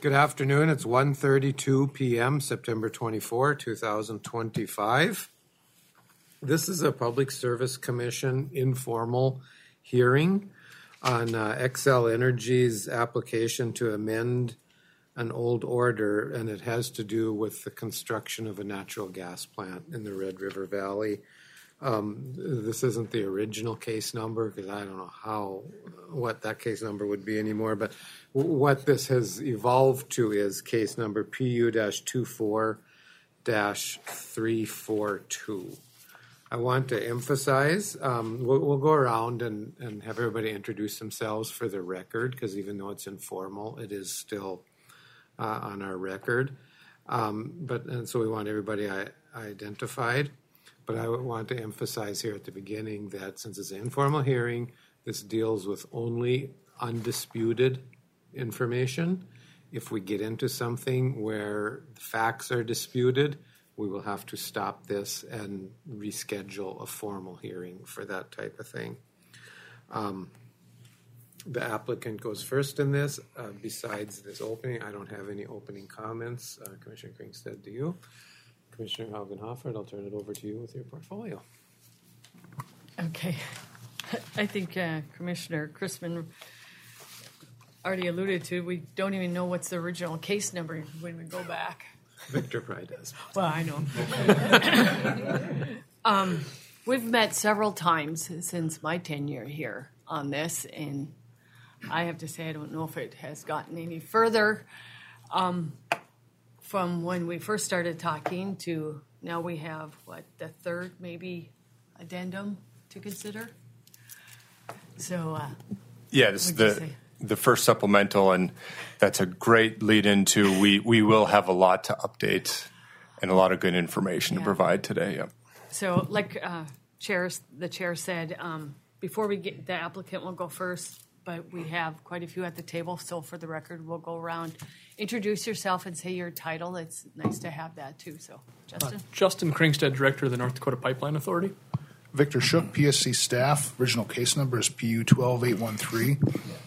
Good afternoon. It's 1:32 p.m., September 24, 2025. This is a Public Service Commission informal hearing on Xcel Energy's application to amend an old order, and it has to do with the construction of a natural gas plant in the Red River Valley. This isn't the original case number because I don't know what that case number would be anymore, but what this has evolved to is case number PU-24-342. I want to emphasize, we'll go around and have everybody introduce themselves for the record, because even though it's informal, it is still on our record. And so we want everybody identified. But I want to emphasize here at the beginning that since it's an informal hearing, this deals with only undisputed information. If we get into something where the facts are disputed, we will have to stop this and reschedule a formal hearing for that type of thing. The applicant goes first in this. Besides this opening, I don't have any opening comments. Commissioner Kringstad, do you? Commissioner Haugenhofer, I'll turn it over to you with your portfolio. Okay. I think Commissioner Chrisman already alluded to, we don't even know what's the original case number when we go back. Victor probably does. Well, I know. We've met several times since my tenure here on this, and I have to say I don't know if it has gotten any further. From when we first started talking to now we have, the third maybe addendum to consider? So, yeah, this is the first supplemental, and that's a great lead into we will have a lot to update and a lot of good information to provide today. Yeah. So, like the chair said, before we get, the applicant will go first, but we have quite a few at the table. So for the record, we'll go around, introduce yourself and say your title. It's nice to have that too. So Justin. Justin Kringstad, Director of the North Dakota Pipeline Authority. Victor Shook, PSC staff. Original case number is PU 12813.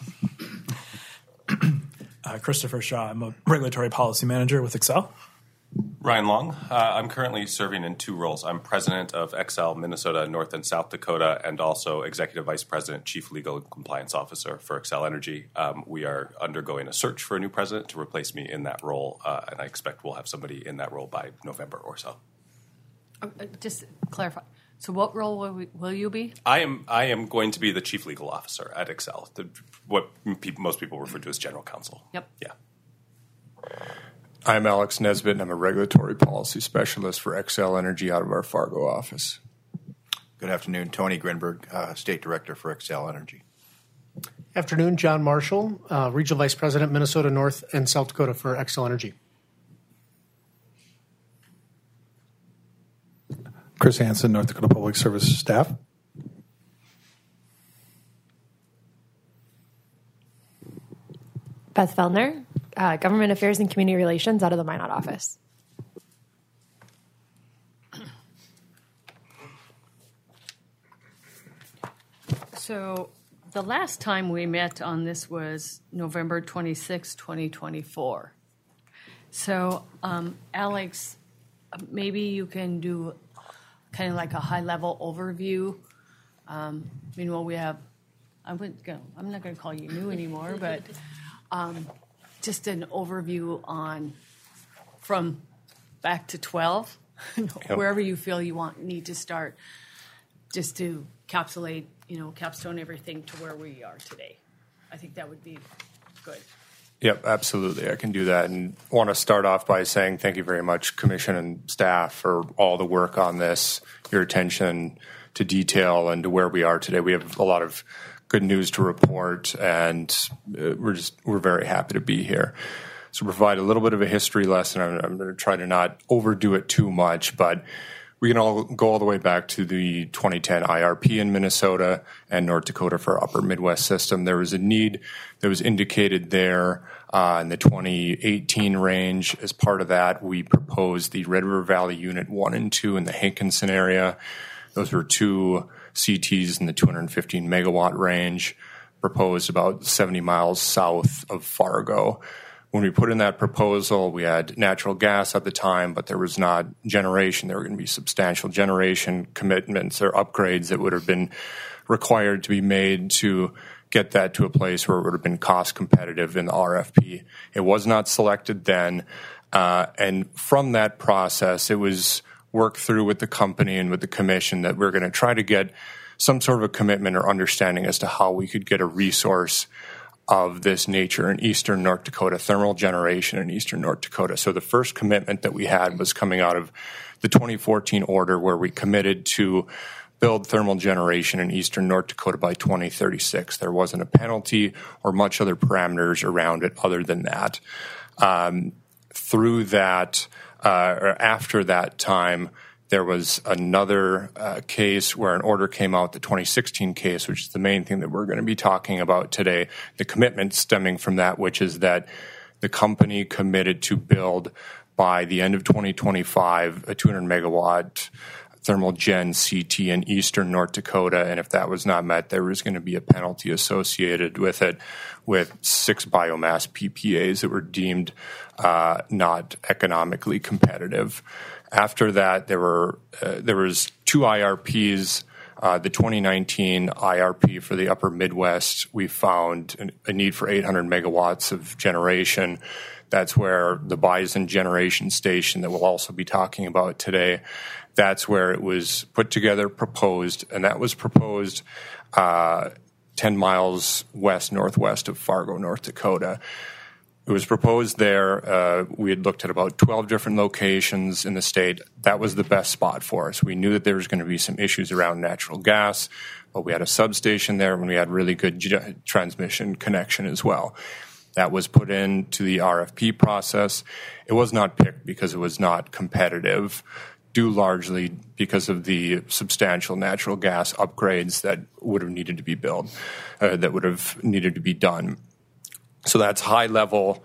Christopher Shaw. I'm a Regulatory Policy Manager with Xcel. Ryan Long. I'm currently serving in two roles. I'm president of Xcel Minnesota, North and South Dakota, and also executive vice president, chief legal and compliance officer for Xcel Energy. We are undergoing a search for a new president to replace me in that role, and I expect we'll have somebody in that role by November or so. Just clarify. So what role will you be? I am going to be the chief legal officer at Xcel, what most people refer to as general counsel. Yep. Yeah. I'm Alex Nesbitt, and I'm a regulatory policy specialist for Xcel Energy out of our Fargo office. Good afternoon. Tony Grinberg, State Director for Xcel Energy. Afternoon. John Marshall, Regional Vice President, Minnesota, North and South Dakota for Xcel Energy. Chris Hansen, North Dakota Public Service Staff. Beth Feldner, Government Affairs and Community Relations out of the Minot office. So the last time we met on this was November 26, 2024. So, Alex, maybe you can do kind of like a high-level overview. Meanwhile, we have, I'm not going to call you new anymore, but just an overview on from back to 12, wherever you feel you need to start, just to capstone everything to where we are today. I think that would be good. Yep, absolutely. I can do that, and want to start off by saying thank you very much, Commission and staff, for all the work on this, your attention to detail and to where we are today. We have a lot of good news to report, and we're very happy to be here. So provide a little bit of a history lesson. I'm going to try to not overdo it too much, but we can all go all the way back to the 2010 IRP in Minnesota and North Dakota for Upper Midwest system. There was a need that was indicated there in the 2018 range. As part of that, we proposed the Red River Valley Unit 1 and 2 in the Hankinson area. Those were two CTs in the 215 megawatt range, proposed about 70 miles south of Fargo. when we put in that proposal, we had natural gas at the time, but there was not generation. There were going to be substantial generation commitments or upgrades that would have been required to be made to get that to a place where it would have been cost competitive in the RFP. It was not selected then, and from that process, it was worked through with the company and with the commission that we're going to try to get some sort of a commitment or understanding as to how we could get a resource of this nature in eastern North Dakota, thermal generation in eastern North Dakota. So the first commitment that we had was coming out of the 2014 order, where we committed to build thermal generation in eastern North Dakota by 2036. There wasn't a penalty or much other parameters around it other than that. Through that, or after that time, there was another case where an order came out, the 2016 case, which is the main thing that we're going to be talking about today, the commitment stemming from that, which is that the company committed to build by the end of 2025 a 200 megawatt thermal gen CT in eastern North Dakota, and if that was not met, there was going to be a penalty associated with it, with 6 biomass PPAs that were deemed not economically competitive. After that, there was 2 IRPs. The 2019 IRP for the Upper Midwest, we found a need for 800 megawatts of generation. That's where the Bison generation station that we'll also be talking about today, that's where it was put together, proposed, and that was proposed 10 miles west-northwest of Fargo, North Dakota. It was proposed there. We had looked at about 12 different locations in the state. That was the best spot for us. We knew that there was going to be some issues around natural gas, but we had a substation there and we had really good transmission connection as well. That was put into the RFP process. It was not picked because it was not competitive, due largely because of the substantial natural gas upgrades that would have needed to be built, that would have needed to be done. So that's high level.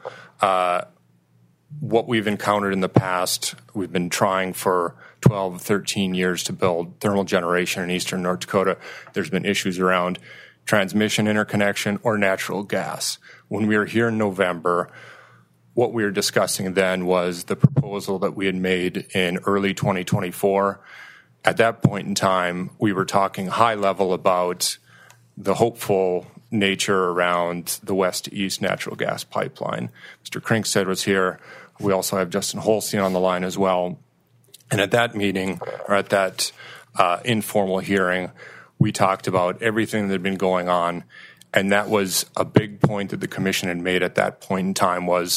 What we've encountered in the past, we've been trying for 12, 13 years to build thermal generation in eastern North Dakota. There's been issues around transmission interconnection or natural gas. When we were here in November, what we were discussing then was the proposal that we had made in early 2024. At that point in time, we were talking high level about the hopeful nature around the west to east natural gas pipeline. Mr. Kringsted was here. We also have Justin Holstein on the line as well. And at that meeting, or at that informal hearing, we talked about everything that had been going on. And that was a big point that the commission had made at that point in time, was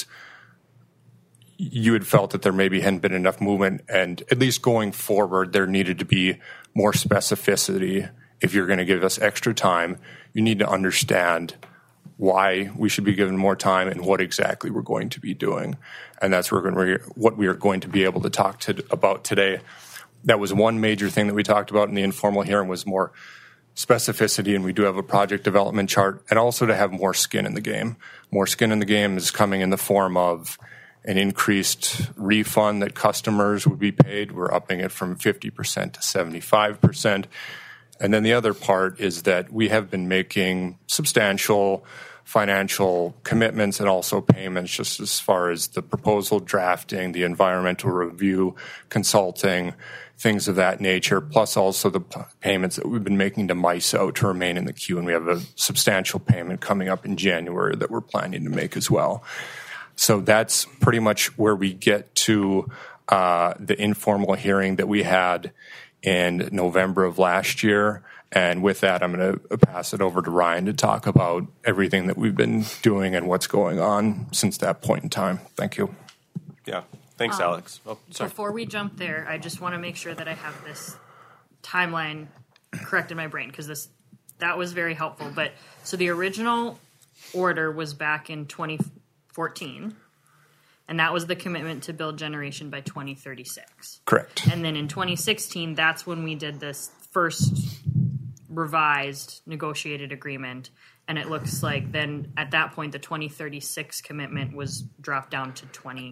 you had felt that there maybe hadn't been enough movement, and at least going forward, there needed to be more specificity. If you're going to give us extra time, you need to understand why we should be given more time and what exactly we're going to be doing. And that's what we are going to be able to talk about today. That was one major thing that we talked about in the informal hearing, was more specificity, and we do have a project development chart, and also to have more skin in the game. More skin in the game is coming in the form of an increased refund that customers would be paid. We're upping it from 50% to 75%. And then the other part is that we have been making substantial financial commitments and also payments, just as far as the proposal drafting, the environmental review, consulting, things of that nature, plus also the payments that we've been making to MISO to remain in the queue. And we have a substantial payment coming up in January that we're planning to make as well. So that's pretty much where we get to the informal hearing that we had in November of last year. And with that, I'm going to pass it over to Ryan to talk about everything that we've been doing and what's going on since that point in time. Thank you. Yeah. Thanks, Alex. Before we jump there, I just want to make sure that I have this timeline correct in my brain, because that was very helpful. But so the original order was back in 2014, and that was the commitment to build generation by 2036. Correct. And then in 2016, that's when we did this first revised negotiated agreement. And it looks like then at that point, the 2036 commitment was dropped down to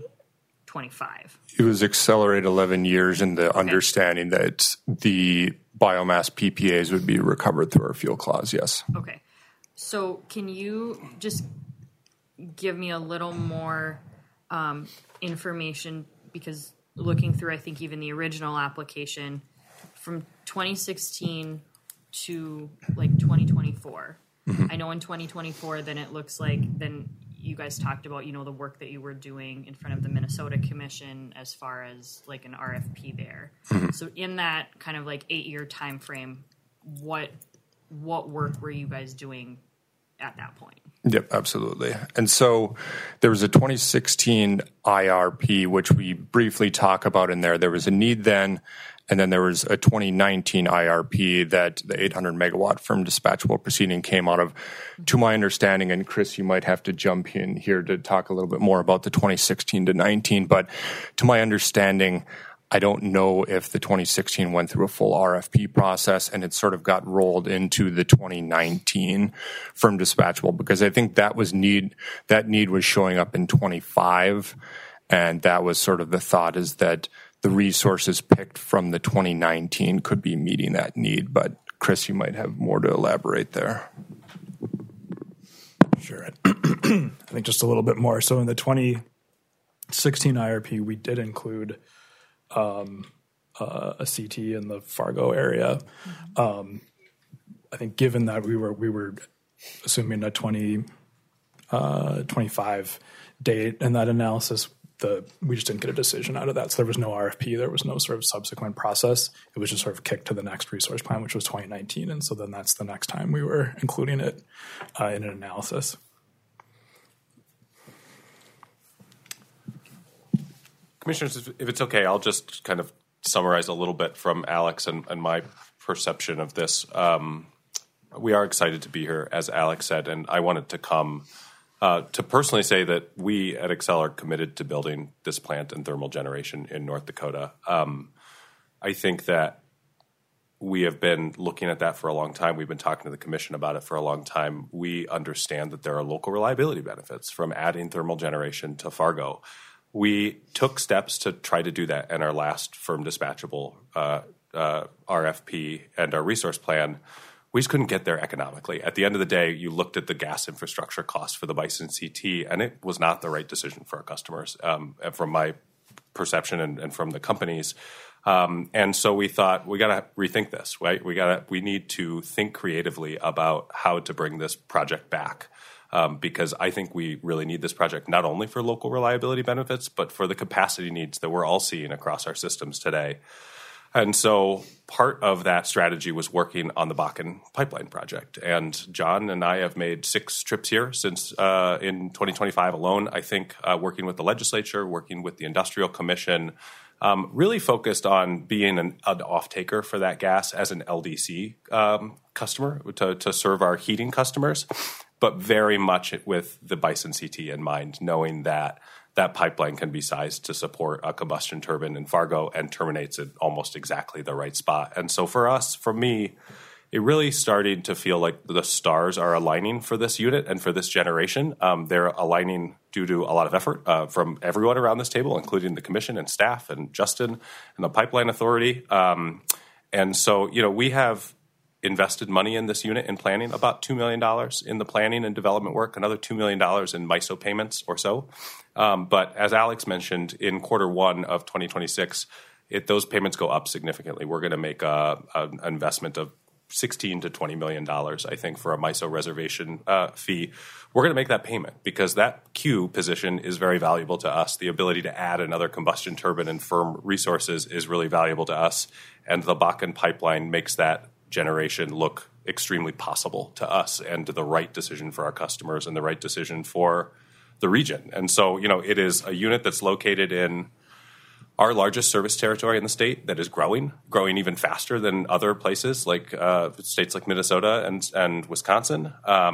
2025. It was accelerated 11 years in the understanding that the biomass PPAs would be recovered through our fuel clause, yes. Okay. So can you just give me a little more information, because looking through, I think even the original application from 2016 to like 2024. I know in 2024, then it looks like then you guys talked about, the work that you were doing in front of the Minnesota Commission as far as like an RFP there. So in that kind of like 8-year time frame, what work were you guys doing at that point? Yep, absolutely. And so there was a 2016 IRP, which we briefly talk about in there. There was a need then, and then there was a 2019 IRP that the 800 megawatt firm dispatchable proceeding came out of. To my understanding, and Chris, you might have to jump in here to talk a little bit more about the 2016 to 19, but to my understanding, I don't know if the 2016 went through a full RFP process and it sort of got rolled into the 2019 firm dispatchable, because I think that need was showing up in 25, and that was sort of the thought, is that the resources picked from the 2019 could be meeting that need. But Chris, you might have more to elaborate there. Sure. I think just a little bit more. So in the 2016 IRP, we did include a CT in the Fargo area. I think given that we were assuming a 2025 date in that analysis, we just didn't get a decision out of that. So there was no RFP. There was no sort of subsequent process. It was just sort of kicked to the next resource plan, which was 2019. And so then that's the next time we were including it in an analysis. Commissioners, if it's okay, I'll just kind of summarize a little bit from Alex and my perception of this. We are excited to be here, as Alex said, and I wanted to come to personally say that we at Xcel are committed to building this plant and thermal generation in North Dakota. I think that we have been looking at that for a long time. We've been talking to the Commission about it for a long time. We understand that there are local reliability benefits from adding thermal generation to Fargo. We took steps to try to do that in our last firm dispatchable RFP and our resource plan. We just couldn't get there economically. At the end of the day, you looked at the gas infrastructure cost for the Bison CT, and it was not the right decision for our customers, from my perception and from the companies. And so we thought, we got to rethink this, right? We need to think creatively about how to bring this project back. Because I think we really need this project not only for local reliability benefits, but for the capacity needs that we're all seeing across our systems today. And so part of that strategy was working on the Bakken pipeline project. And John and I have made 6 trips here since in 2025 alone, I think, working with the legislature, working with the Industrial Commission, really focused on being an off-taker for that gas as an LDC customer to serve our heating customers, but very much with the Bison CT in mind, knowing that that pipeline can be sized to support a combustion turbine in Fargo and terminates at almost exactly the right spot. And so for me, it really started to feel like the stars are aligning for this unit and for this generation. They're aligning due to a lot of effort from everyone around this table, including the Commission and staff and Justin and the Pipeline Authority. And so, we have invested money in this unit in planning, about $2 million in the planning and development work, another $2 million in MISO payments or so. But as Alex mentioned, in Q1 of 2026, those payments go up significantly. We're going to make an investment of $16 to $20 million, I think, for a MISO reservation fee. We're going to make that payment because that queue position is very valuable to us. The ability to add another combustion turbine and firm resources is really valuable to us. And the Bakken pipeline makes that generation look extremely possible to us and the right decision for our customers and the right decision for the region. And so, it is a unit that's located in our largest service territory in the state that is growing even faster than other places like states like Minnesota and Wisconsin.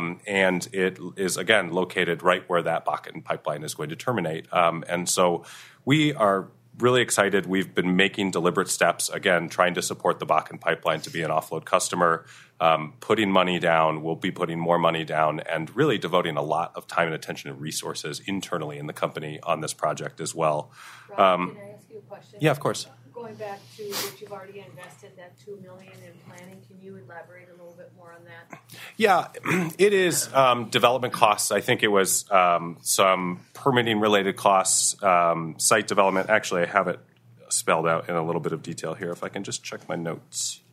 And it is, again, located right where that Bakken pipeline is going to terminate. And so we are really excited. We've been making deliberate steps, again, trying to support the Bakken pipeline to be an offload customer, putting money down. We'll be putting more money down and really devoting a lot of time and attention and resources internally in the company on this project as well. Rob, can I ask you a question? Yeah, of course. Going back to what you've already invested, that $2 million in planning, can you elaborate a little bit more on that? Yeah, it is development costs. I think it was some permitting related costs, site development. Actually, I have it spelled out in a little bit of detail here. If I can just check my notes.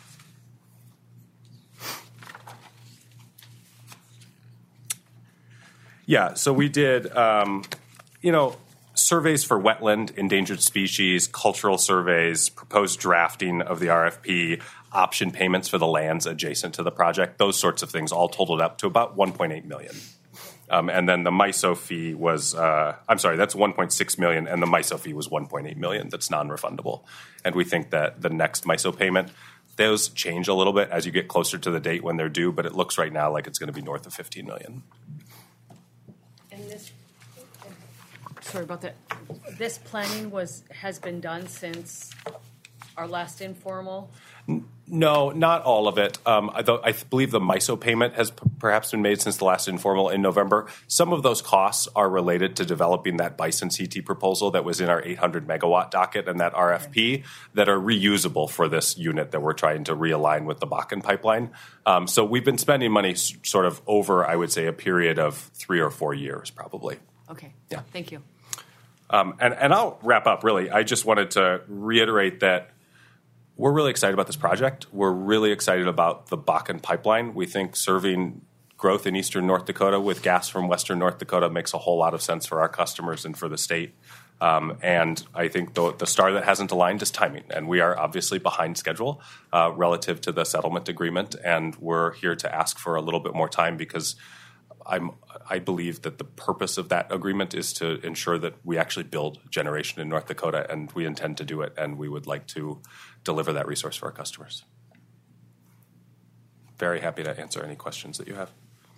Yeah, so we did, surveys for wetland, endangered species, cultural surveys, proposed drafting of the RFP, option payments for the lands adjacent to the project. Those sorts of things all totaled up to about $1.8 million. And then the MISO fee was, that's $1.6 million, and the MISO fee was $1.8 million. That's non-refundable. And we think that the next MISO payment, those change a little bit as you get closer to the date when they're due, but it looks right now like it's going to be north of $15 million. And this, sorry about that. This planning has been done since our last informal. No, not all of it. I believe the MISO payment has perhaps been made since the last informal in November. Some of those costs are related to developing that Bison CT proposal that was in our 800 megawatt docket and that RFP that are reusable for this unit that we're trying to realign with the Bakken pipeline. So we've been spending money sort of over, I would say, a period of 3 or 4 years probably. Okay. Yeah. Thank you. And I'll wrap up, really. I just wanted to reiterate that we're really excited about this project. We're really excited about the Bakken pipeline. We think serving growth in eastern North Dakota with gas from western North Dakota makes a whole lot of sense for our customers and for the state. And I think the star that hasn't aligned is timing. And we are obviously behind schedule relative to the settlement agreement. And we're here to ask for a little bit more time because I believe that the purpose of that agreement is to ensure that we actually build generation in North Dakota, and we intend to do it, and we would like to deliver that resource for our customers. Very happy to answer any questions that you have.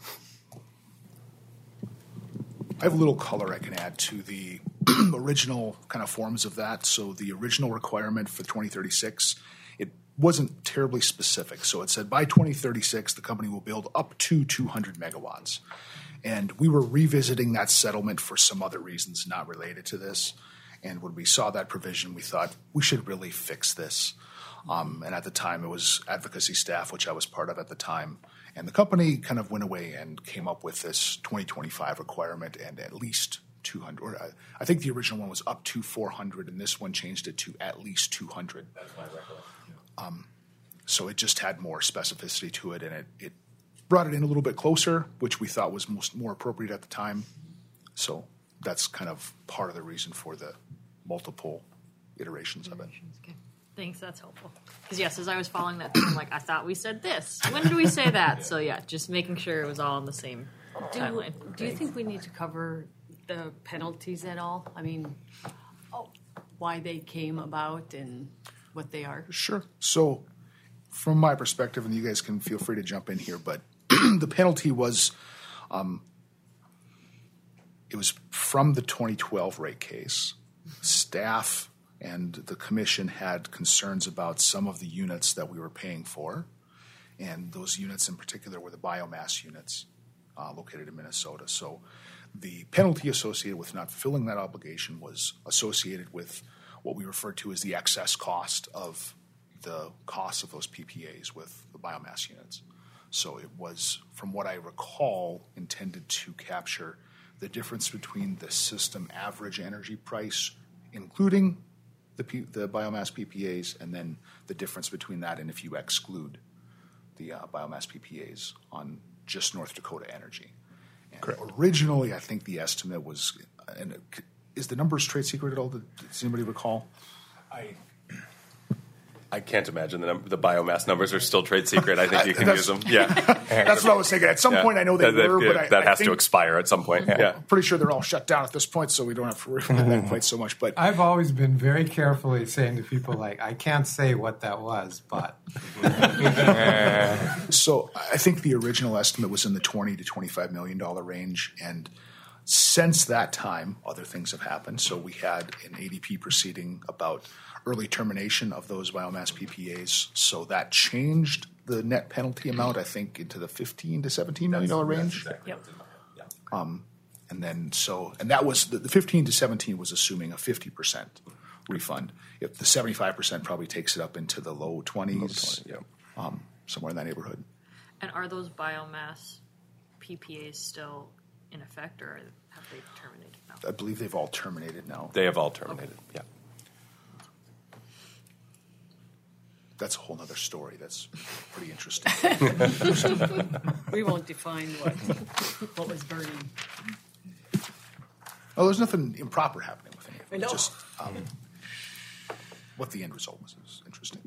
I have a little color I can add to the original kind of forms of that. So the original requirement for 2036, it wasn't terribly specific. So it said by 2036, the company will build up to 200 megawatts. And we were revisiting that settlement for some other reasons not related to this. And when we saw that provision, we thought we should really fix this. And at the time, it was advocacy staff, which I was part of at the time. And the company kind of went away and came up with this 2025 requirement and at least 200. Or I think the original one was up to 400, and this one changed it to at least 200. That's my recollection. So it just had more specificity to it, and it brought it in a little bit closer, which we thought was more appropriate at the time. So that's kind of part of the reason for the multiple iterations of it. Okay. Thanks, that's helpful. Because yes, as I was following that through, I'm like, I thought we said this. When did we say that? So yeah, just making sure it was all on the same timeline. Do you think we need to cover the penalties at all? I mean, why they came about and what they are? Sure. So from my perspective, and you guys can feel free to jump in here, but the penalty was, it was from the 2012 rate case. Staff and the commission had concerns about some of the units that we were paying for, and those units in particular were the biomass units located in Minnesota. So the penalty associated with not fulfilling that obligation was associated with what we refer to as the excess cost of the cost of those PPAs with the biomass units. So it was, from what I recall, intended to capture the difference between the system average energy price, including the biomass PPAs, and then the difference between that and if you exclude the biomass PPAs on just North Dakota Energy. And originally, I think the estimate was, and is the numbers trade secret at all? Does anybody recall? I can't imagine the biomass numbers are still trade secret. I think you can use them. Yeah, that's what I was thinking. At some point, I know they were, but that has to expire at some point. Yeah, I'm pretty sure they're all shut down at this point, so we don't have to worry about that quite so much. But I've always been very carefully saying to people, like, I can't say what that was, but. So I think the original estimate was in the $20 to $25 million range, and since that time, other things have happened. So we had an ADP proceeding about early termination of those biomass PPAs. So that changed the net penalty amount, I think, into the $15 to $17 million range. Exactly. Yep. And then and that was the 15 to 17 was assuming a 50% refund. If the 75% probably takes it up into the low 20s, yeah. Somewhere in that neighborhood. And are those biomass PPAs still in effect, or have they terminated now? I believe they've all terminated now. They have all terminated, yeah. That's a whole other story. That's pretty interesting. We won't define what was burning. Oh, there's nothing improper happening with any of it. I know. Just what the end result was is interesting.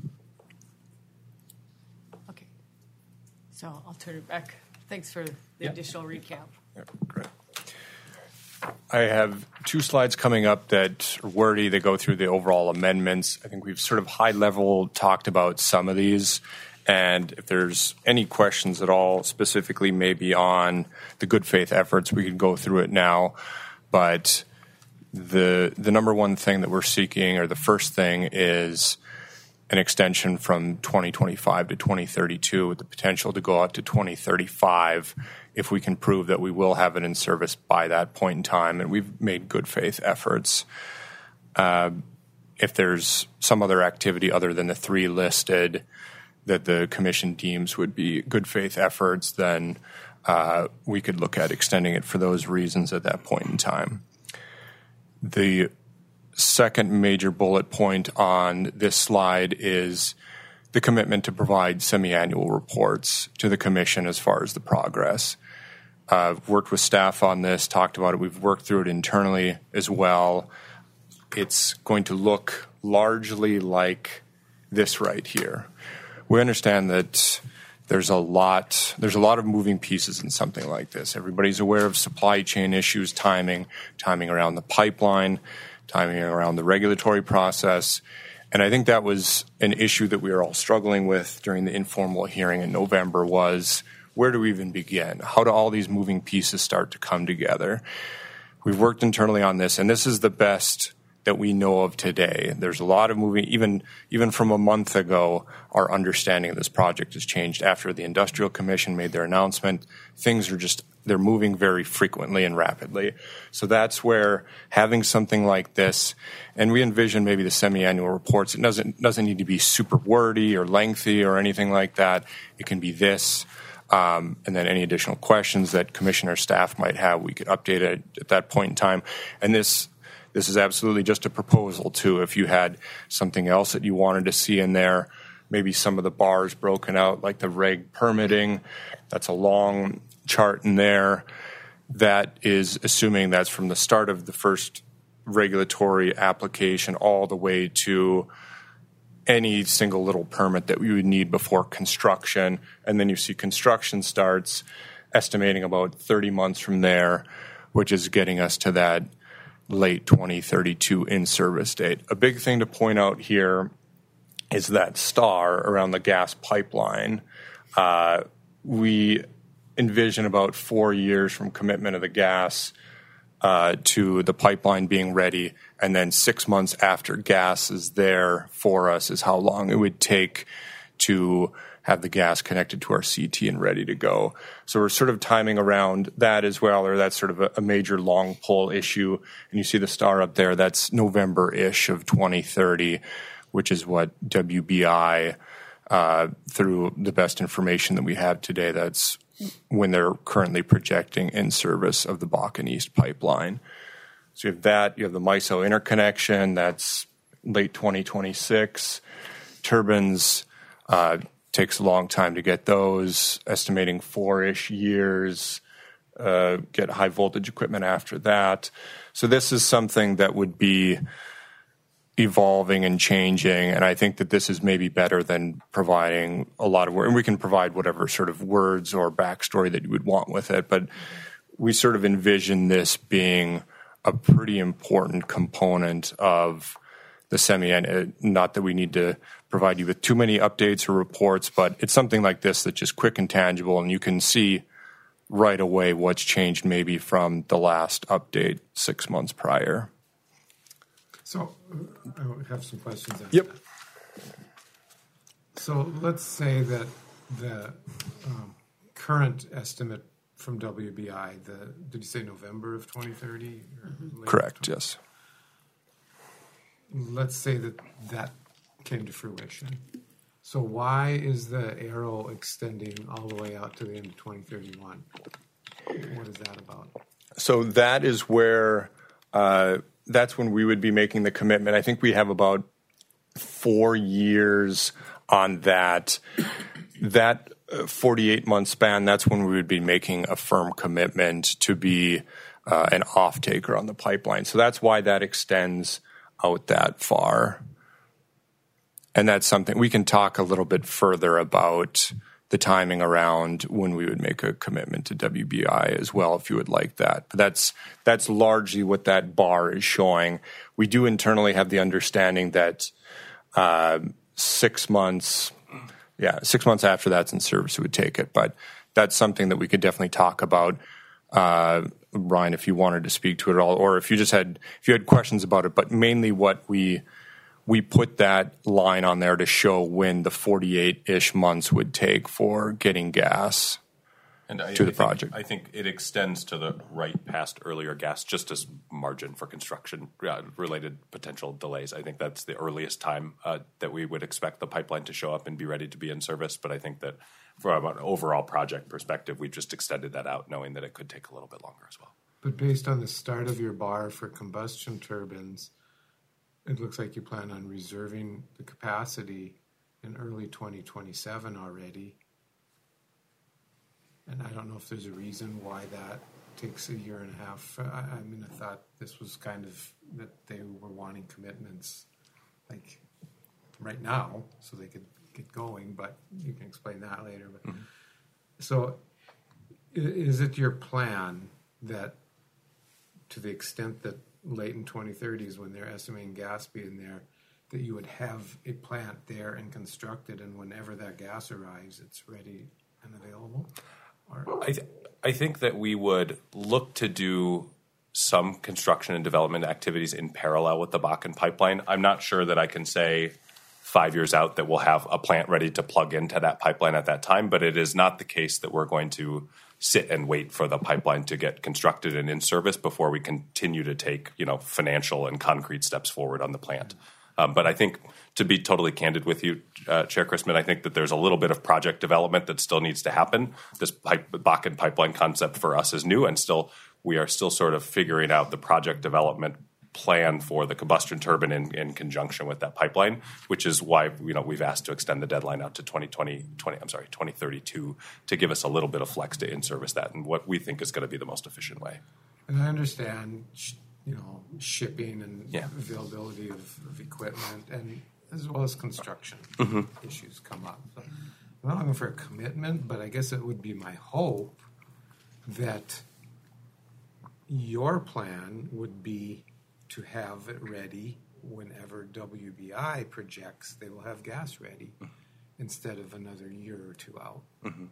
Okay. So I'll turn it back. Thanks for the additional recap. Yeah, great. I have 2 slides coming up that are wordy. They go through the overall amendments. I think we've sort of high level talked about some of these. And if there's any questions at all, specifically maybe on the good faith efforts, we could go through it now. But the number one thing that we're seeking, or the first thing, is an extension from 2025 to 2032 with the potential to go out to 2035 if we can prove that we will have it in service by that point in time, and we've made good faith efforts. If there's some other activity other than the 3 listed that the commission deems would be good faith efforts, then we could look at extending it for those reasons at that point in time. The second major bullet point on this slide is the commitment to provide semi-annual reports to the commission as far as the progress. I've worked with staff on this, talked about it. We've worked through it internally as well. It's going to look largely like this right here. We understand that there's a lot of moving pieces in something like this. Everybody's aware of supply chain issues, timing around the pipeline, timing around the regulatory process. And I think that was an issue that we were all struggling with during the informal hearing in November was, where do we even begin? How do all these moving pieces start to come together? We've worked internally on this, and this is the best that we know of today. There's a lot of moving, even from a month ago, our understanding of this project has changed after the Industrial Commission made their announcement. Things are they're moving very frequently and rapidly. So that's where having something like this, and we envision maybe the semi-annual reports, it doesn't need to be super wordy or lengthy or anything like that. It can be this. And then any additional questions that commissioner staff might have, we could update it at that point in time. And this is absolutely just a proposal, too. If you had something else that you wanted to see in there, maybe some of the bars broken out, like the reg permitting, that's a long chart in there. That is assuming that's from the start of the first regulatory application all the way to any single little permit that we would need before construction. And then you see construction starts, estimating about 30 months from there, which is getting us to that late 2032 in-service date. A big thing to point out here is that star around the gas pipeline. We envision about 4 years from commitment of the gas to the pipeline being ready, and then 6 months after gas is there for us is how long it would take to have the gas connected to our CT and ready to go. So we're sort of timing around that as well, or that's sort of a major long pull issue. And you see the star up there, that's November-ish of 2030, which is what WBI, through the best information that we have today, that's when they're currently projecting in service of the Bakken East pipeline. So you have that, you have the MISO interconnection, that's late 2026. Turbines, takes a long time to get those, estimating 4-ish years, get high voltage equipment after that. So this is something that would be evolving and changing, and I think that this is maybe better than providing a lot of work. And we can provide whatever sort of words or backstory that you would want with it, but we sort of envision this being a pretty important component of the semi-annual. Not that we need to provide you with too many updates or reports, but it's something like this that's just quick and tangible, and you can see right away what's changed maybe from the last update 6 months prior. So I have some questions. Yep. That. So let's say that the current estimate from WBI, did you say November of 2030? Correct, yes. let's say that came to fruition. So why is the arrow extending all the way out to the end of 2031? What is that about? So that is where that's when we would be making the commitment. I think we have about 4 years on that. That 48-month span, that's when we would be making a firm commitment to be an off-taker on the pipeline. So that's why that extends out that far. And that's something we can talk a little bit further about the timing around when we would make a commitment to WBI as well, if you would like that. But that's largely what that bar is showing. We do internally have the understanding that 6 months, 6 months after that's in service, we would take it. But that's something that we could definitely talk about. Brian, if you wanted to speak to it at all, or if you had questions about it, but mainly what we put that line on there to show when the 48-ish months would take for getting gas to the project. I think it extends to the right past earlier gas just as margin for construction-related potential delays. I think that's the earliest time that we would expect the pipeline to show up and be ready to be in service. But I think that from an overall project perspective, we've just extended that out, knowing that it could take a little bit longer as well. But based on the start of your bar for combustion turbines, it looks like you plan on reserving the capacity in early 2027 already. And I don't know if there's a reason why that takes a year and a half. I mean, I thought this was kind of that they were wanting commitments like right now so they could get going, but you can explain that later. But So is it your plan that to the extent that late in 2030s when they're estimating gas being there, that you would have a plant there and constructed, and whenever that gas arrives, it's ready and available? I think that we would look to do some construction and development activities in parallel with the Bakken pipeline. I'm not sure that I can say 5 years out that we'll have a plant ready to plug into that pipeline at that time, but it is not the case that we're going to sit and wait for the pipeline to get constructed and in service before we continue to take, financial and concrete steps forward on the plant. But I think, to be totally candid with you, Chair Chrisman, I think that there's a little bit of project development that still needs to happen. This Bakken pipeline concept for us is new, and we are still sort of figuring out the project development plan for the combustion turbine in conjunction with that pipeline, which is why we've asked to extend the deadline out to 2032 to give us a little bit of flex to in-service that in what we think is going to be the most efficient way. And I understand, shipping and availability of equipment, and as well as construction issues come up. So I'm not looking for a commitment, but I guess it would be my hope that your plan would be to have it ready whenever WBI projects they will have gas ready instead of another year or two out.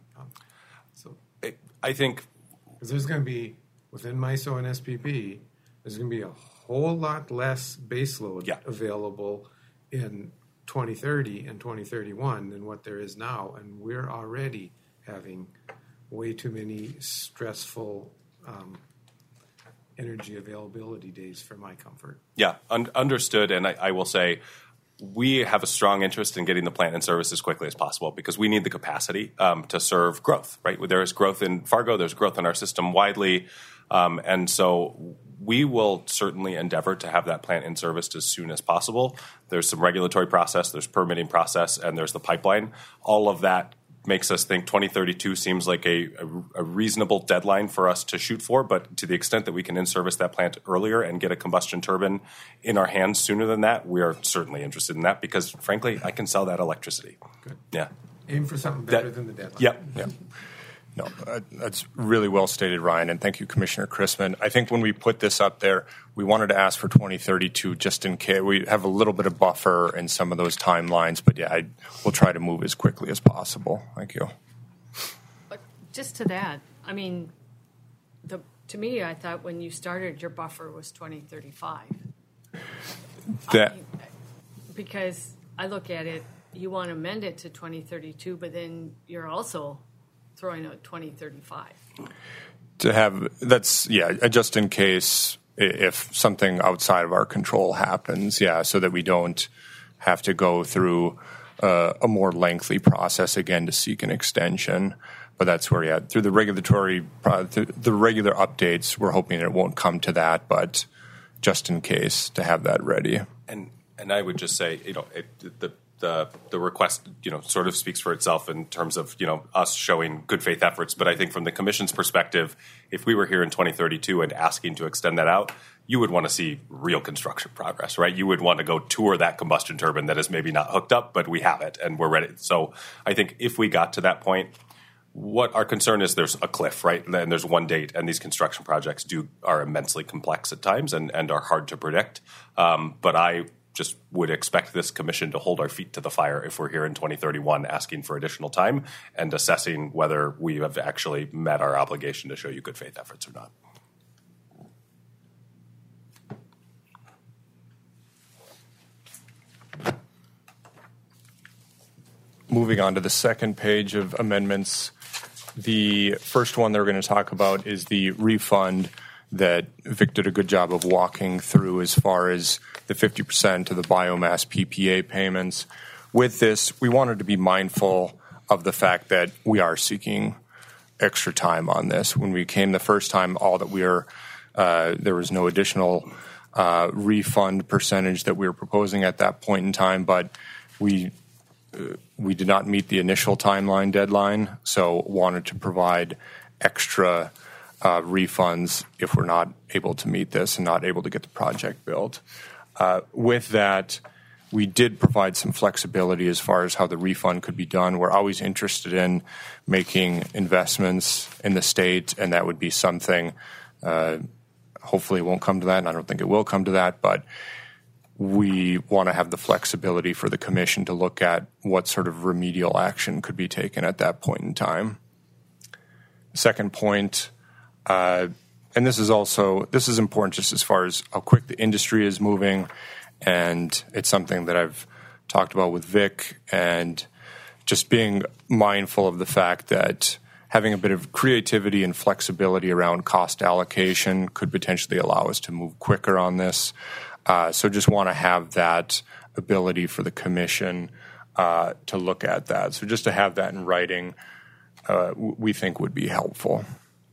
I think because there's going to be, within MISO and SPP, there's going to be a whole lot less baseload available in 2030 and 2031 than what there is now. And we're already having way too many stressful energy availability days for my comfort. Yeah, understood. And I will say we have a strong interest in getting the plant in service as quickly as possible because we need the capacity to serve growth, right? There is growth in Fargo. There's growth in our system widely. And so we will certainly endeavor to have that plant in service as soon as possible. There's some regulatory process, there's permitting process, and there's the pipeline. All of that makes us think 2032 seems like a reasonable deadline for us to shoot for, but to the extent that we can in-service that plant earlier and get a combustion turbine in our hands sooner than that, we are certainly interested in that because, frankly, I can sell that electricity. Good. Yeah. Aim for something better than the deadline. Yep. No, that's really well stated, Ryan, and thank you, Commissioner Chrisman. I think when we put this up there, we wanted to ask for 2032 just in case. We have a little bit of buffer in some of those timelines, but we'll try to move as quickly as possible. Thank you. But just to that, I mean, to me, I thought when you started, your buffer was 2035. Because I look at it, you want to amend it to 2032, but then you're also throwing out 2035. To have just in case if something outside of our control happens, so that we don't have to go through a more lengthy process again to seek an extension. But that's where, through the regulatory, the regular updates, we're hoping it won't come to that, but just in case, to have that ready. And I would just say, the request, sort of speaks for itself in terms of, us showing good faith efforts. But I think from the Commission's perspective, if we were here in 2032 and asking to extend that out, you would want to see real construction progress, right? You would want to go tour that combustion turbine that is maybe not hooked up, but we have it and we're ready. So I think if we got to that point, what our concern is, there's a cliff, right? And there's one date, and these construction projects are immensely complex at times and are hard to predict. But I just would expect this commission to hold our feet to the fire if we're here in 2031 asking for additional time and assessing whether we have actually met our obligation to show you good faith efforts or not. Moving on to the second page of amendments, the first one that we're going to talk about is the refund that Vic did a good job of walking through as far as the 50% of the biomass PPA payments. With this, we wanted to be mindful of the fact that we are seeking extra time on this. When we came the first time, there was no additional refund percentage that we were proposing at that point in time, but we did not meet the initial timeline deadline, so wanted to provide extra refunds if we're not able to meet this and not able to get the project built. With that, we did provide some flexibility as far as how the refund could be done. We're always interested in making investments in the state, and that would be something, hopefully it won't come to that, and I don't think it will come to that, but we want to have the flexibility for the commission to look at what sort of remedial action could be taken at that point in time. Second point, and this is important just as far as how quick the industry is moving, and it's something that I've talked about with Vic, and just being mindful of the fact that having a bit of creativity and flexibility around cost allocation could potentially allow us to move quicker on this. So just want to have that ability for the commission to look at that. So just to have that in writing, we think would be helpful.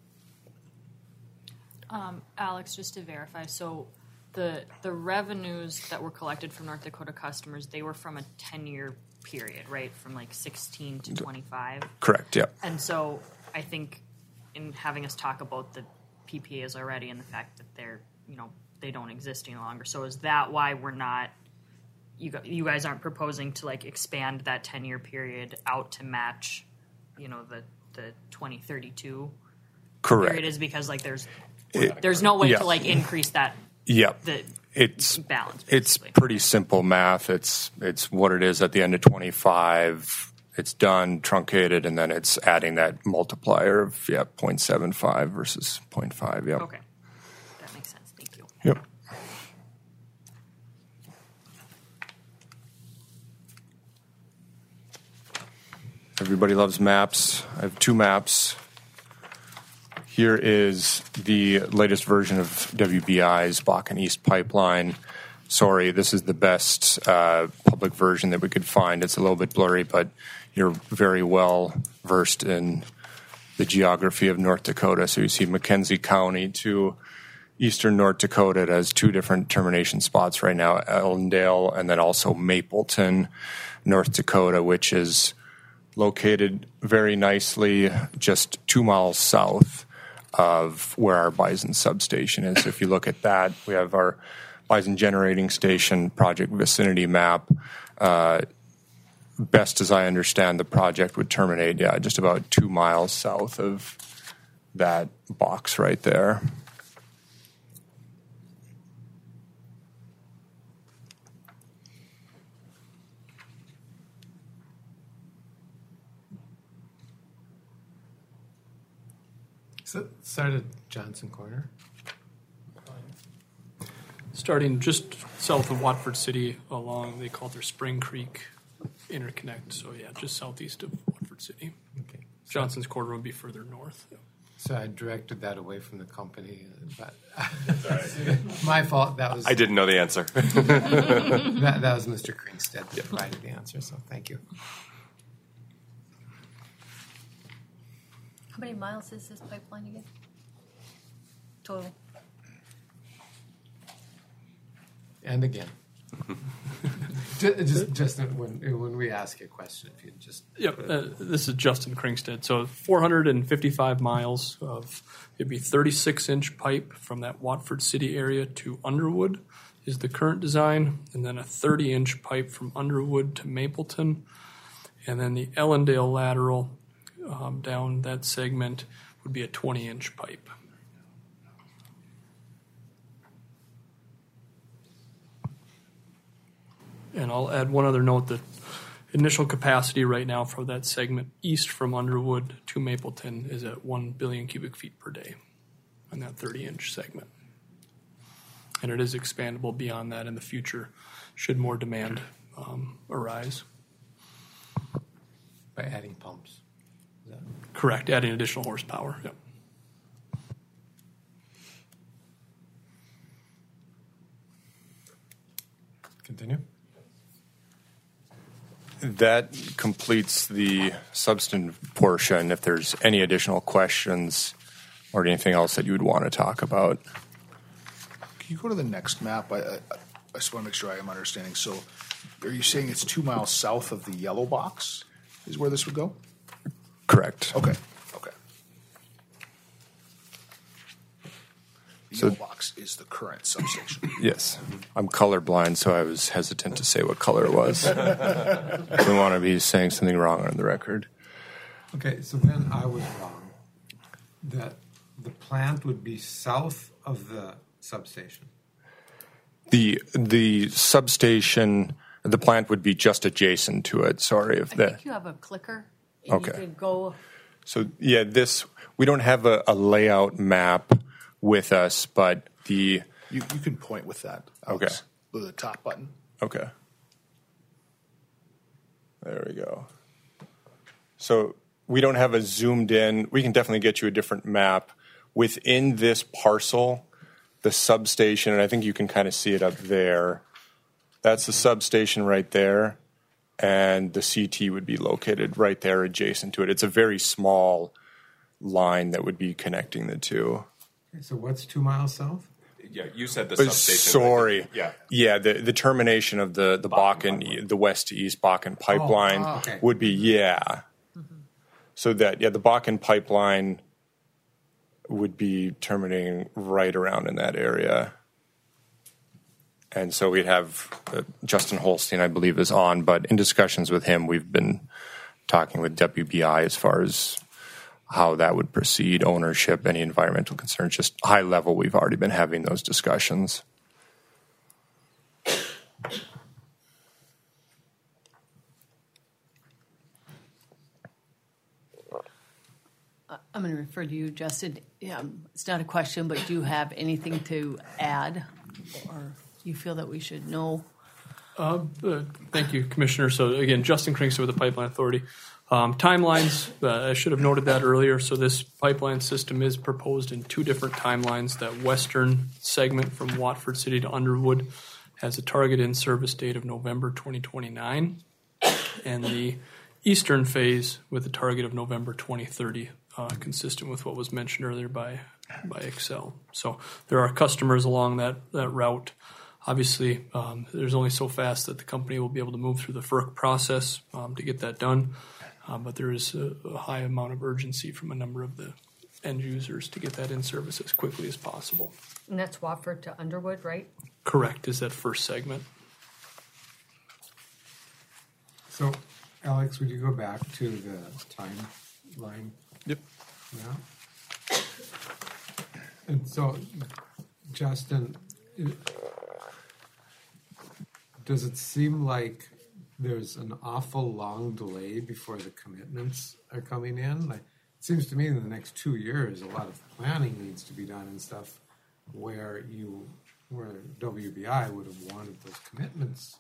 Alex, just to verify, so the revenues that were collected from North Dakota customers, they were from a 10-year period, right? From like 16 to 25? Correct, yeah. And so I think in having us talk about the PPAs already and the fact that they're, they don't exist any longer. So is that why we're not, you guys aren't proposing to like expand that 10-year period out to match, the 2032 Correct. period, is because like there's no way to like increase that. Yep. It's balance. Basically. It's pretty simple math. It's what it is at the end of 25. It's done, truncated, and then it's adding that multiplier of 0.75 versus 0.5. Yep. Okay. That makes sense. Thank you. Yep. Everybody loves maps. I have two maps. Here is the latest version of WBI's Bakken East Pipeline. Sorry, this is the best public version that we could find. It's a little bit blurry, but you're very well versed in the geography of North Dakota. So you see McKenzie County to eastern North Dakota. It has two different termination spots right now, Ellendale and then also Mapleton, North Dakota, which is located very nicely just 2 miles south of where our Bison substation is. So if you look at that, we have our Bison generating station project vicinity map. Best as I understand, the project would terminate, just about 2 miles south of that box right there. So started Johnson Corner. Starting just south of Watford City along, they call it their Spring Creek interconnect. So, just southeast of Watford City. Okay. Johnson's Corner would be further north. So I directed that away from the company, but my fault. That was I didn't know the answer. that was Mr. Kringstead that provided the answer. So thank you. How many miles is this pipeline again? Total. And again. just when we ask you a question, if you just this is Justin Kringstead. So 455 miles of it'd be 36-inch pipe from that Watford City area to Underwood is the current design, and then a 30-inch pipe from Underwood to Mapleton, and then the Ellendale lateral down that segment would be a 20-inch pipe. And I'll add one other note that initial capacity right now for that segment east from Underwood to Mapleton is at 1 billion cubic feet per day on that 30-inch segment. And it is expandable beyond that in the future should more demand arise. By adding pumps. Correct, adding additional horsepower. Yep. Continue. That completes the substantive portion. If there's any additional questions or anything else that you would want to talk about. Can you go to the next map? I just want to make sure I am understanding. So are you saying it's 2 miles south of the yellow box is where this would go? Correct. Okay. The yellow box is the current substation. Yes. I'm colorblind, so I was hesitant to say what color it was. I don't want to be saying something wrong on the record. Okay, so then I was wrong. That the plant would be south of the substation. The substation, the plant would be just adjacent to it. Sorry if I that. think you have a clicker. And Okay. You could go. So yeah, we don't have a layout map with us, but You can point with that. Alex, with the top button. Okay. There we go. So we don't have a zoomed in. We can definitely get you a different map. Within this parcel, the substation, and I think you can kind of see it up there. That's the substation right there. And the CT would be located right there adjacent to it. It's a very small line that would be connecting the two. Okay, so what's 2 miles south? Yeah, you said the substation. Sorry. Yeah. The termination of the Bakken, the west to east Bakken pipeline okay. would be, So the Bakken pipeline would be terminating right around in that area. And so we'd have Justin Holstein, I believe, is on, but in discussions with him, we've been talking with WBI as far as how that would proceed, ownership, any environmental concerns, just high level. We've already been having those discussions. I'm going to refer to you, Justin. It's not a question, but do you have anything to add, or you feel that we should know? Thank you, Commissioner. So again, Justin Kringstead with the Pipeline Authority. Timelines, I should have noted that earlier. So this pipeline system is proposed in 2 different timelines. That western segment from Watford City to Underwood has a target in-service date of November 2029, and the eastern phase with a target of November 2030, consistent with what was mentioned earlier by Xcel. So there are customers along that route. Obviously, there's only so fast that the company will be able to move through the FERC process to get that done. But there is a high amount of urgency from a number of the end users to get that in service as quickly as possible. And that's Watford to Underwood, right? Correct, is that first segment. So, Alex, would you go back to the timeline? Yep. Yeah. And so, Justin, does it seem like there's an awful long delay before the commitments are coming in? Like, it seems to me in the next 2 years, a lot of planning needs to be done and stuff where WBI would have wanted those commitments.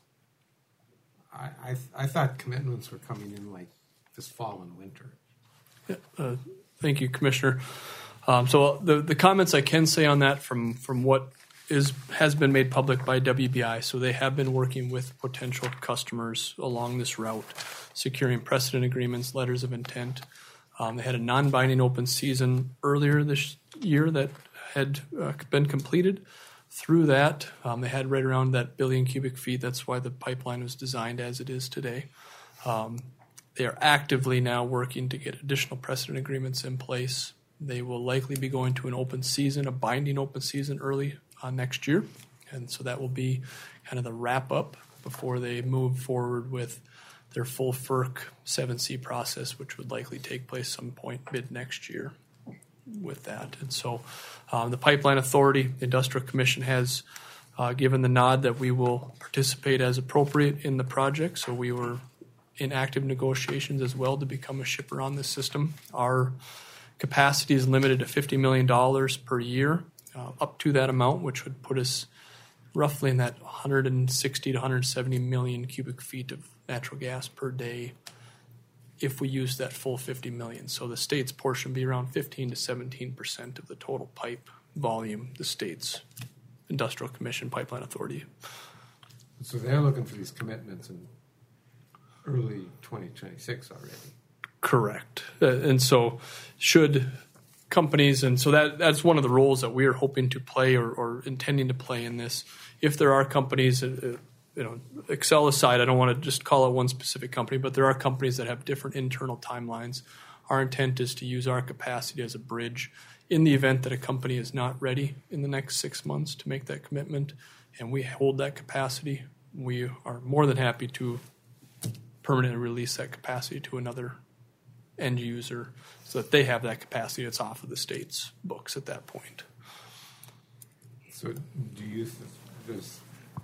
I thought commitments were coming in like this fall and winter. Thank you, Commissioner. So the comments I can say on that from what has been made public by WBI. So they have been working with potential customers along this route, securing precedent agreements, letters of intent. They had a non-binding open season earlier this year that had been completed. Through that, they had right around that billion cubic feet. That's why the pipeline was designed as it is today. They are actively now working to get additional precedent agreements in place. They will likely be going to an open season, a binding open season early next year. And so that will be kind of the wrap up before they move forward with their full FERC 7C process, which would likely take place some point mid next year with that. And so the Pipeline Authority, the Industrial Commission has given the nod that we will participate as appropriate in the project. So we were in active negotiations as well to become a shipper on this system. Our capacity is limited to $50 million per year, up to that amount, which would put us roughly in that 160 to 170 million cubic feet of natural gas per day if we use that full 50 million. So the state's portion would be around 15 to 17% of the total pipe volume, the state's Industrial Commission Pipeline Authority. So they're looking for these commitments in early 2026 already. Correct. And so should companies, and so that's one of the roles that we are hoping to play or intending to play in this. If there are companies, Xcel aside, I don't want to just call out one specific company, but there are companies that have different internal timelines. Our intent is to use our capacity as a bridge in the event that a company is not ready in the next 6 months to make that commitment, and we hold that capacity. We are more than happy to permanently release that capacity to another end user so that they have that capacity that's off of the state's books at that point. So does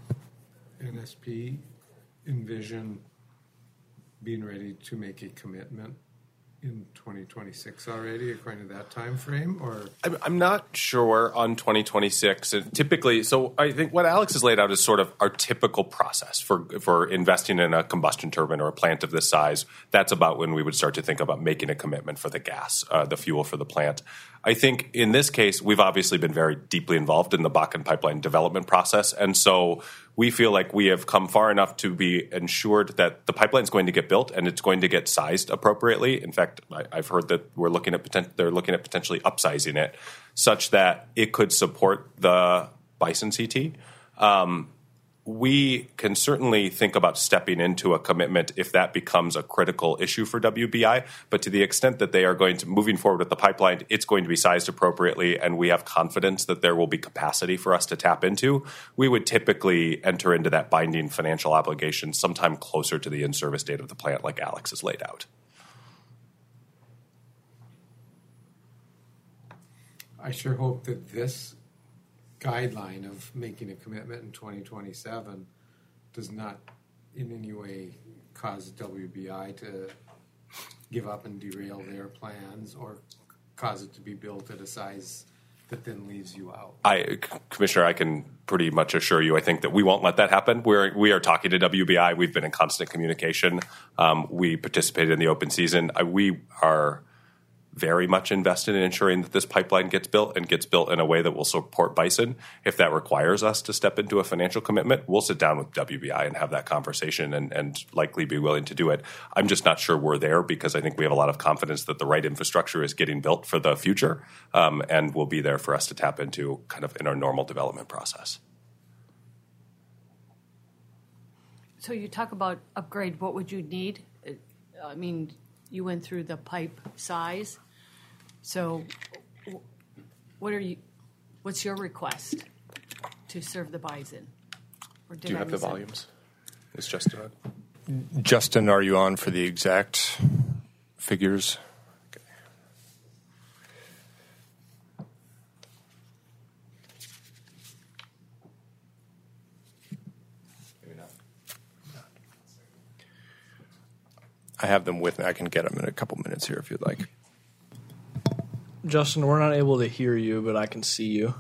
NSP envision being ready to make a commitment in 2026 already, according to that time frame, or I'm not sure on 2026. Typically, so I think what Alex has laid out is sort of our typical process for investing in a combustion turbine or a plant of this size. That's about when we would start to think about making a commitment for the gas, the fuel for the plant. I think in this case, we've obviously been very deeply involved in the Bakken pipeline development process, and so we feel like we have come far enough to be ensured that the pipeline is going to get built and it's going to get sized appropriately. In fact, I've heard that they're looking at potentially upsizing it such that it could support the Bison CT. We can certainly think about stepping into a commitment if that becomes a critical issue for WBI, but to the extent that they are going to moving forward with the pipeline, it's going to be sized appropriately, and we have confidence that there will be capacity for us to tap into. We would typically enter into that binding financial obligation sometime closer to the in-service date of the plant, like Alex has laid out. I sure hope that this guideline of making a commitment in 2027 does not in any way cause WBI to give up and derail their plans or cause it to be built at a size that then leaves you out. Commissioner, I can pretty much assure you, I think that we won't let that happen. We are talking to WBI. We've been in constant communication. We participated in the open season. We are very much invested in ensuring that this pipeline gets built and gets built in a way that will support Bison. If that requires us to step into a financial commitment, we'll sit down with WBI and have that conversation and likely be willing to do it. I'm just not sure we're there because I think we have a lot of confidence that the right infrastructure is getting built for the future and will be there for us to tap into kind of in our normal development process. So you talk about upgrade. What would you need? I mean, you went through the pipe size. So what's your request to serve the Bison? Or do you have the volumes? It's Justin on. Justin, are you on for the exact figures? Okay. Maybe not. I have them with me. I can get them in a couple minutes here if you'd like. Justin, we're not able to hear you, but I can see you.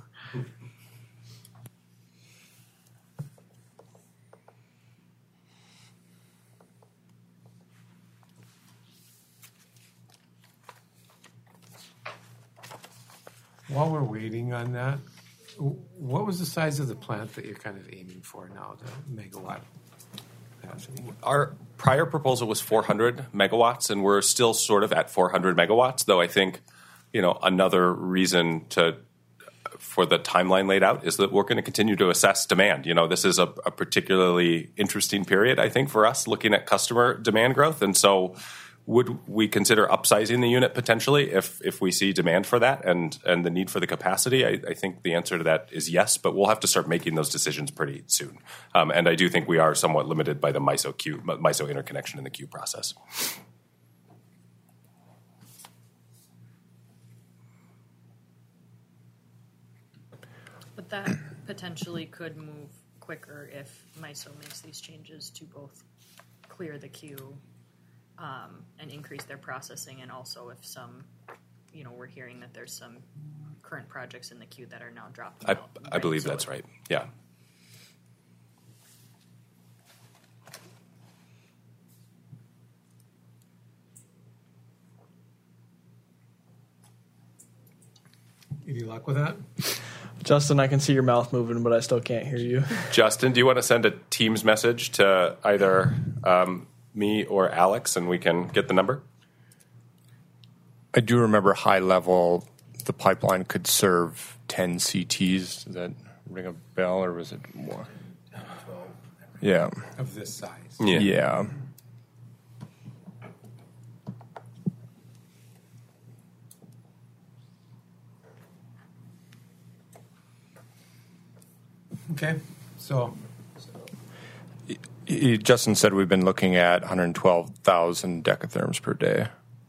While we're waiting on that, what was the size of the plant that you're kind of aiming for now, the megawatt capacity? Our prior proposal was 400 megawatts, and we're still sort of at 400 megawatts, though I think, another reason for the timeline laid out is that we're going to continue to assess demand. This is a particularly interesting period, I think, for us looking at customer demand growth. And so would we consider upsizing the unit potentially if we see demand for that and the need for the capacity? I think the answer to that is yes, but we'll have to start making those decisions pretty soon. And I do think we are somewhat limited by the MISO interconnection in the queue process. But that potentially could move quicker if MISO makes these changes to both clear the queue and increase their processing, and also if some, we're hearing that there's some current projects in the queue that are now dropping out. I believe that's right. Yeah. Any luck with that? Justin, I can see your mouth moving, but I still can't hear you. Justin, do you want to send a Teams message to either me or Alex, and we can get the number? I do remember high level, the pipeline could serve 10 CTs. Does that ring a bell, or was it more? 12. Yeah. Of this size. Yeah. Okay, so Justin said we've been looking at 112,000 decatherms per day.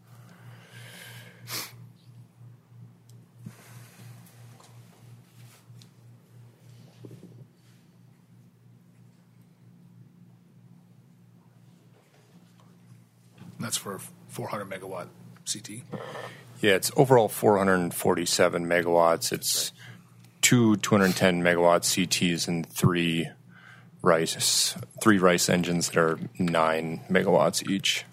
That's for 400 megawatt CT? Yeah, it's overall 447 megawatts. It's two 210 megawatt CTs and three rice engines that are 9 megawatts each.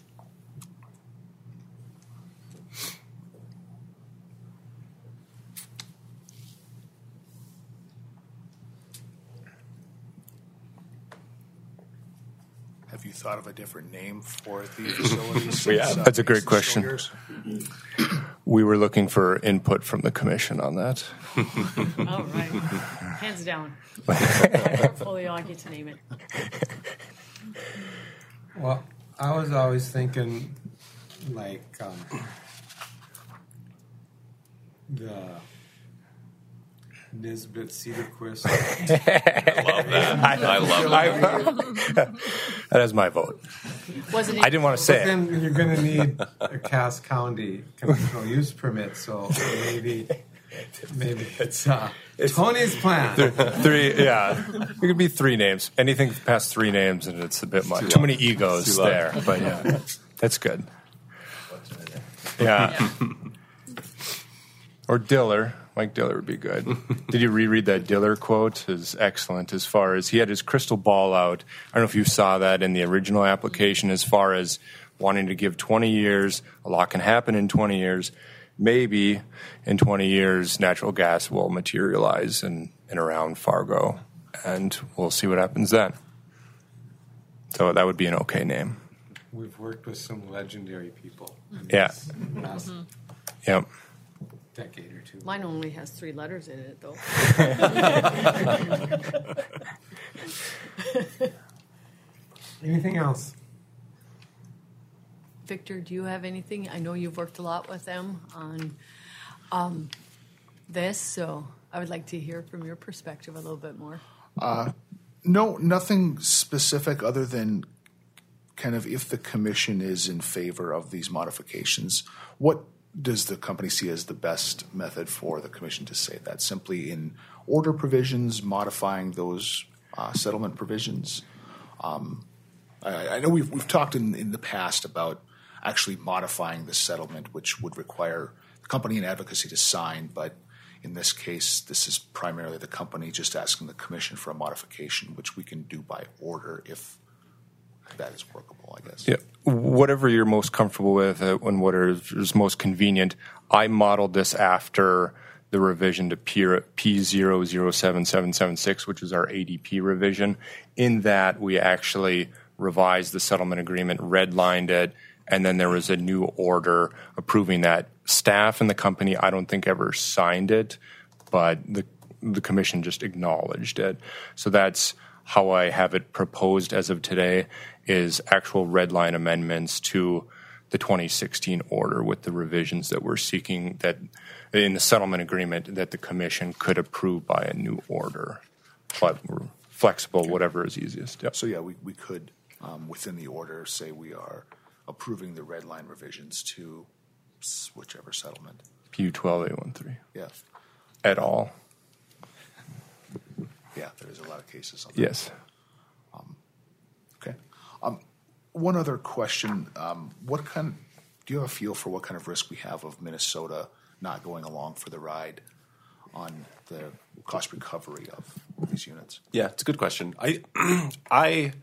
Have you thought of a different name for the facilities? Yeah, that's a great question. We were looking for input from the commission on that. All right. Hands down. Our portfolio, I get to name it. Well, I was always thinking like the Nisbet Cedarquist. I love that. I love that. That is my vote. Wasn't I didn't want to say But then you're going to need a Cass County conditional use permit, so maybe it's Tony's plan. Three, yeah. It could be 3 names. Anything past 3 names, and it's a bit much. Too many egos there. But yeah, that's good. Yeah. Or Diller. Mike Diller would be good. Did you reread that Diller quote? Is excellent as far as he had his crystal ball out. I don't know if you saw that in the original application as far as wanting to give 20 years. A lot can happen in 20 years. Maybe in 20 years, natural gas will materialize in around Fargo, and we'll see what happens then. So that would be an okay name. We've worked with some legendary people. Yeah. Last Yep. decade or two. Mine only has 3 letters in it, though. Anything else? Victor, do you have anything? I know you've worked a lot with them on this, so I would like to hear from your perspective a little bit more. No, nothing specific other than kind of if the commission is in favor of these modifications, what does the company see as the best method for the commission to say that? Simply in order provisions, modifying those settlement provisions? I know we've talked in the past about actually modifying the settlement, which would require the company and advocacy to sign, but in this case, this is primarily the company just asking the commission for a modification, which we can do by order if that is workable, I guess. Yeah, whatever you're most comfortable with and what is most convenient. I modeled this after the revision to P007776, which is our ADP revision. In that, we actually revised the settlement agreement, redlined it, and then there was a new order approving that. Staff and the company, I don't think ever signed it, but the commission just acknowledged it. So that's how I have it proposed as of today, is actual red line amendments to the 2016 order with the revisions that we're seeking that in the settlement agreement that the commission could approve by a new order. But we're flexible, whatever is easiest. Yep. So yeah, we could, within the order, say we are approving the red line revisions to whichever settlement. PU12A13. Yeah. At all. Yeah, there is a lot of cases on that. Yes. Okay. One other question. Do you have a feel for what kind of risk we have of Minnesota not going along for the ride on the cost recovery of these units? Yeah, it's a good question. I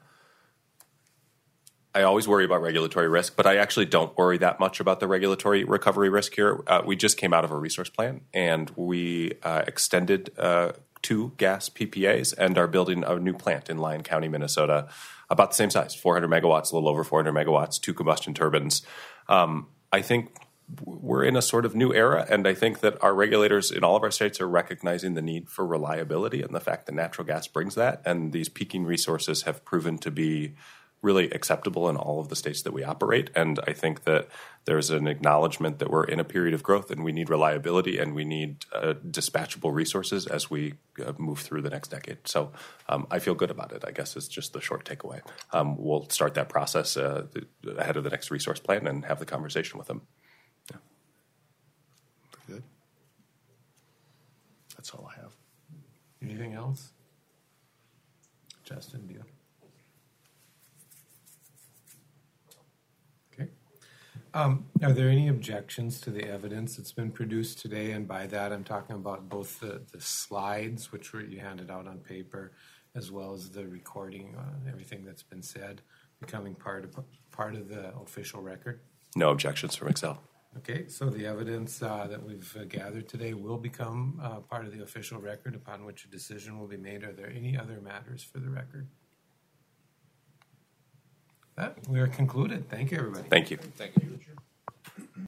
always worry about regulatory risk, but I actually don't worry that much about the regulatory recovery risk here. We just came out of a resource plan, and we extended 2 gas PPAs and are building a new plant in Lyon County, Minnesota, about the same size, 400 megawatts, a little over 400 megawatts, 2 combustion turbines. I think we're in a sort of new era, and I think that our regulators in all of our states are recognizing the need for reliability and the fact that natural gas brings that, and these peaking resources have proven to be really acceptable in all of the states that we operate. And I think that there's an acknowledgement that we're in a period of growth and we need reliability and we need dispatchable resources as we move through the next decade. So I feel good about it, I guess, is just the short takeaway. We'll start that process ahead of the next resource plan and have the conversation with them. Yeah. Good. That's all I have. Anything else? Justin, do you? Are there any objections to the evidence that's been produced today? And by that, I'm talking about both the slides, which you handed out on paper, as well as the recording, everything that's been said, becoming part of the official record? No objections from Excel. Okay, so the evidence that we've gathered today will become part of the official record upon which a decision will be made. Are there any other matters for the record? We are concluded. Thank you, everybody. Thank you. Thank you.